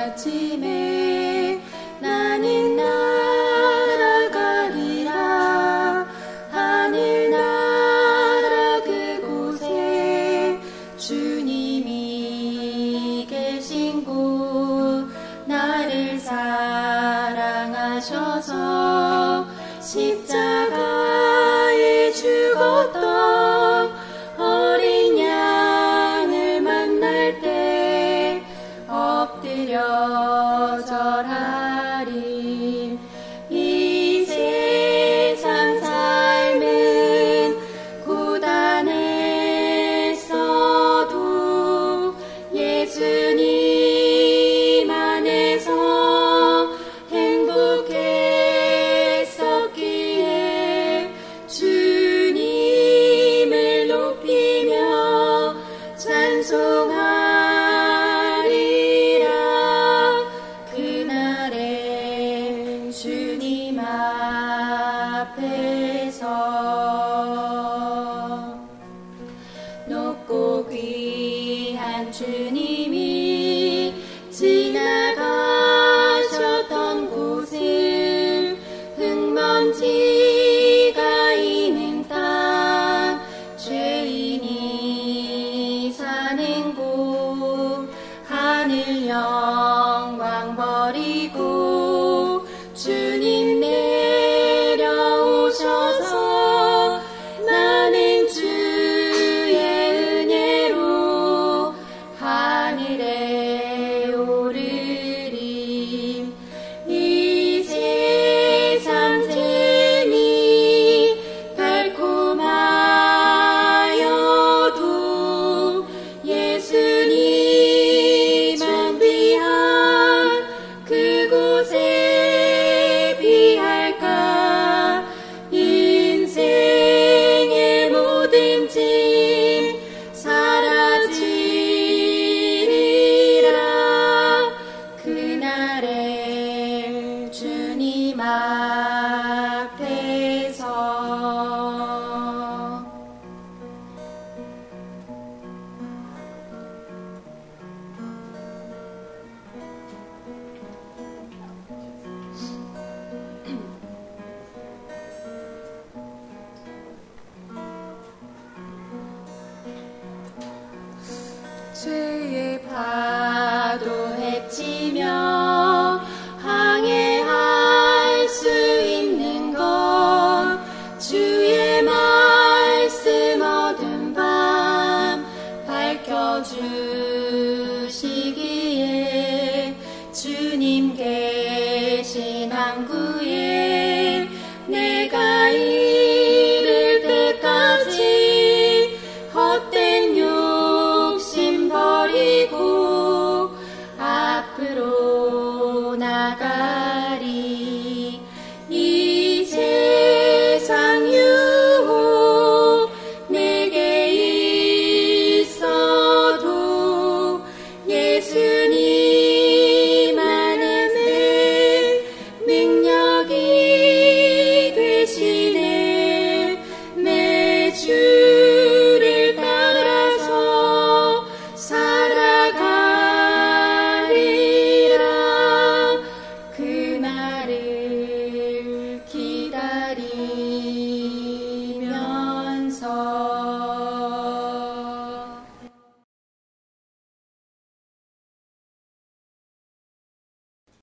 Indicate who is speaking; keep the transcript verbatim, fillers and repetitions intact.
Speaker 1: 아침에 나는 날아가리라. 하늘나라 그곳에 주님이 계신 곳, 나를 사랑하셔서 십자가에 죽었던 어린 양을 만날 때 엎드려 절하리. 이 세상 삶은 고단했어도 예수님 안에서 행복했었기에 주님을 높이며 찬송하리라. 그날에 주님 앞에서 높고 귀한 주님이 지나가셨던 곳은 흙먼지가 있는 땅, 죄인이 사는 곳, 하늘 영광 버리고 주님 내려오셔서 나는 주의 은혜로 하늘에 오르리. 이 세상 재미 달콤하여도 예수님 준비한 그곳에 비할까. 인생의 모든 짐 사라지리라. 그날에 주님 앞에서 죄의 파도 헤치며 항해할 수 있는 것, 주의 말씀 어두운 밤 밝혀주시기에 주님께